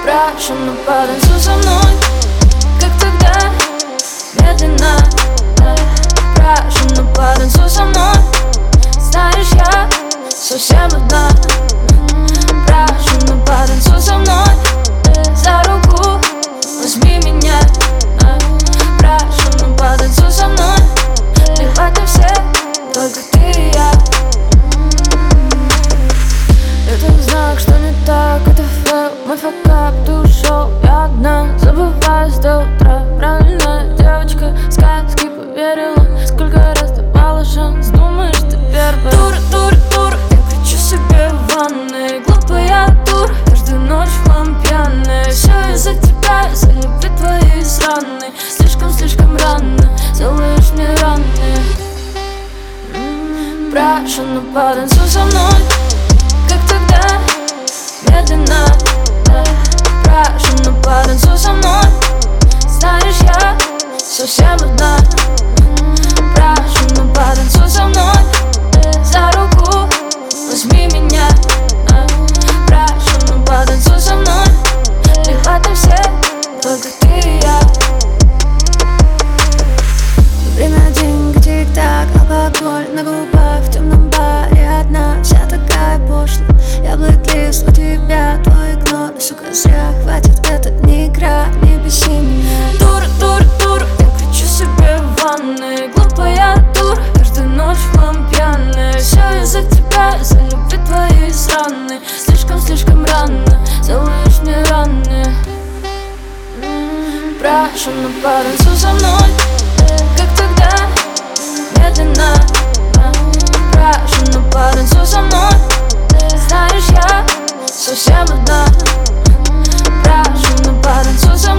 Прошу, ну потанцуй со мной, как тогда, медленно. Прошу, ну потанцуй со мной. Знаешь, я совсем одна. Прошу, ну потанцуй со мной. За руку возьми меня. Прошу, ну потанцуй со мной. Плевать на всех, только ты и я. Это знак, что не так, это фейл, мой факап, ты ушел, я одна, забываюсь до утра. Правильная девочка, сказки поверила. Сколько раз давала шанс, думаешь, ты первая. Дура, дура, дура, я кричу себе в ванной. Глупая дура, каждую ночь в хлам пьяная. Все из-за тебя, из-за любви твоей сраной. Слишком, слишком рано, делаешь мне раны. Прошу, ну потанцуй со мной, как тогда, медленно. Прошу, ну потанцуй со мной. Знаешь, я совсем одна. Прошу, ну потанцуй со мной. За руку возьми меня. Прошу, ну потанцуй со мной. Плевать на всех, только ты и я. Время, деньги, тик-так, алкоголь на губах, в темном баре одна, вся такая пошлая. Я блэк-лист у тебя, твой игнор, сука, зря. Хватит, это не игра, не беси меня. Дура, дура, дура, я кричу себе в ванной. Глупая дура, каждую ночь в хлам пьяная. Все из-за тебя, из-за любви твоей сраной. Слишком, слишком рано, делаешь мне раны. Прошу, ну потанцуй со мной, как тогда, медленно. Прошу, ну потанцуй со мной. Знаешь, я совсем одна. Прошу, ну потанцуй со мной.